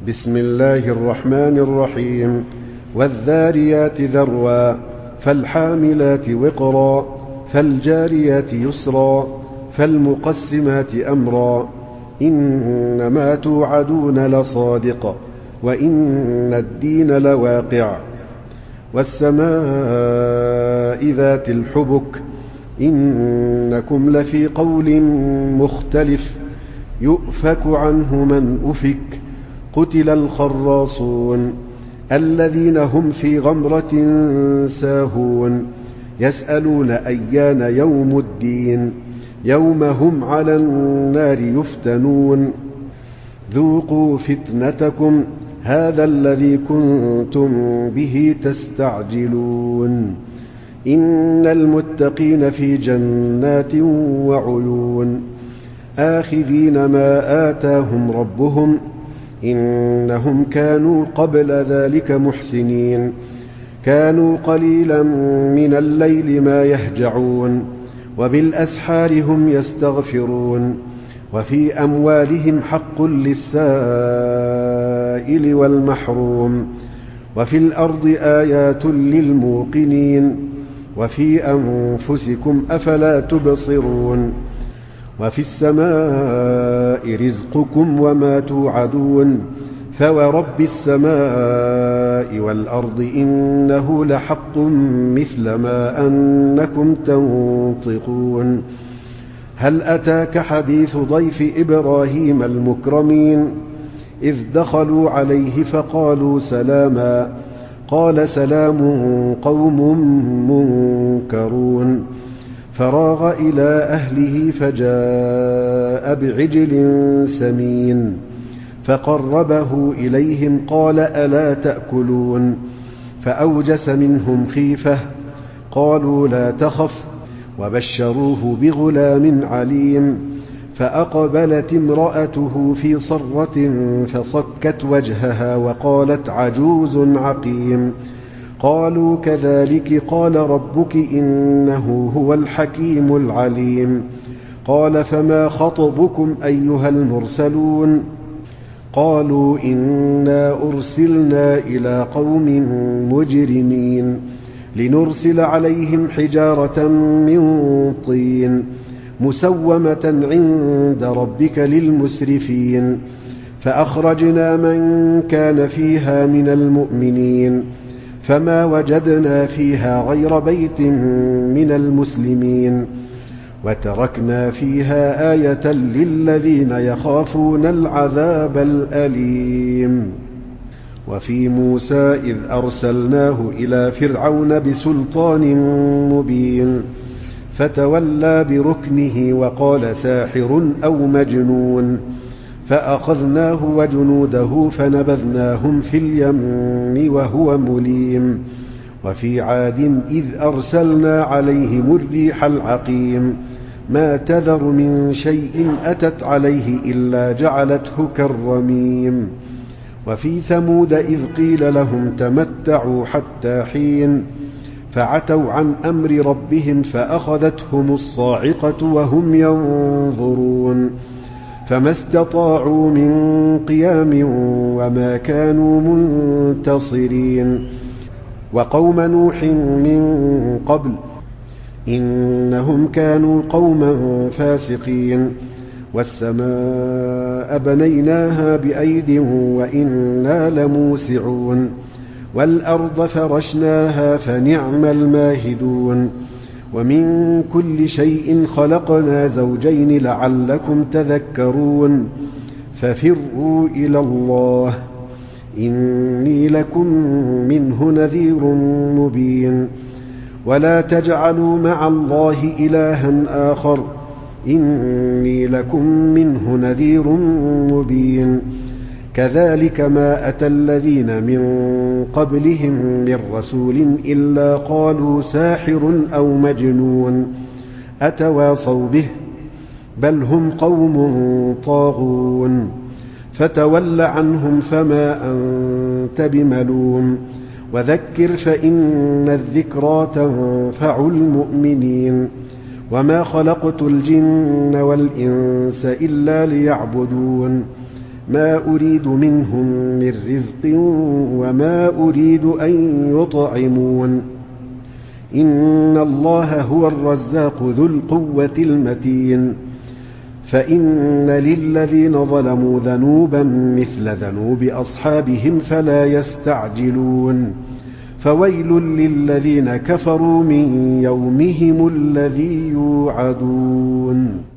بسم الله الرحمن الرحيم. والذاريات ذروا فالحاملات وقرا فالجاريات يسرا فالمقسمات أمرا إنما توعدون لصادق وإن الدين لواقع والسماء ذات الحبك إنكم لفي قول مختلف يؤفك عنه من أفك قتل الخراصون الذين هم في غمرة ساهون يسألون أيان يوم الدين يوم هم على النار يفتنون ذوقوا فتنتكم هذا الذي كنتم به تستعجلون إن المتقين في جنات وعيون آخذين ما آتاهم ربهم إنهم كانوا قبل ذلك محسنين كانوا قليلا من الليل ما يهجعون وبالأسحار هم يستغفرون وفي أموالهم حق للسائل والمحروم وفي الأرض آيات للموقنين وفي أنفسكم أفلا تبصرون وفي السماء رزقكم وما توعدون فورب السماء والأرض إنه لحق مثل ما أنكم تنطقون هل أتاك حديث ضيف إبراهيم المكرمين إذ دخلوا عليه فقالوا سلاما قال سلام قوم منكرون فراغ إلى أهله فجاء بعجل سمين فقربه إليهم قال ألا تأكلون فأوجس منهم خيفة قالوا لا تخف وبشروه بغلام عليم فأقبلت امرأته في صرة فصكت وجهها وقالت عجوز عقيم قالوا كذلك قال ربك إنه هو الحكيم العليم قال فما خطبكم أيها المرسلون قالوا إنا أرسلنا إلى قوم مجرمين لنرسل عليهم حجارة من طين مسومة عند ربك للمسرفين فأخرجنا من كان فيها من المؤمنين فما وجدنا فيها غير بيت من المسلمين وتركنا فيها آية للذين يخافون العذاب الأليم وفي موسى إذ أرسلناه إلى فرعون بسلطان مبين فتولى بركنه وقال ساحر أو مجنون فأخذناه وجنوده فنبذناهم في اليم وهو مليم وفي عاد إذ أرسلنا عليهم الريح العقيم ما تذر من شيء أتت عليه إلا جعلته كالرميم وفي ثمود إذ قيل لهم تمتعوا حتى حين فعتوا عن أمر ربهم فأخذتهم الصاعقة وهم ينظرون فما استطاعوا من قيام وما كانوا منتصرين وقوم نوح من قبل إنهم كانوا قوما فاسقين والسماء بنيناها بأيد وإنا لموسعون والأرض فرشناها فنعم الماهدون ومن كل شيء خلقنا زوجين لعلكم تذكرون ففروا إلى الله إني لكم منه نذير مبين ولا تجعلوا مع الله إلها آخر إني لكم منه نذير مبين كذلك ما أتى الذين من قبلهم من رسول إلا قالوا ساحر أو مجنون أتواصوا به بل هم قوم طاغون فتول عنهم فما أنت بملوم وذكر فإن الذكرى تنفع المؤمنين وما خلقت الجن والإنس إلا ليعبدون ما أريد منهم من رزق وما أريد أن يطعمون إن الله هو الرزاق ذو القوة المتين فإن للذين ظلموا ذنوبا مثل ذنوب أصحابهم فلا يستعجلون فويل للذين كفروا من يومهم الذي يوعدون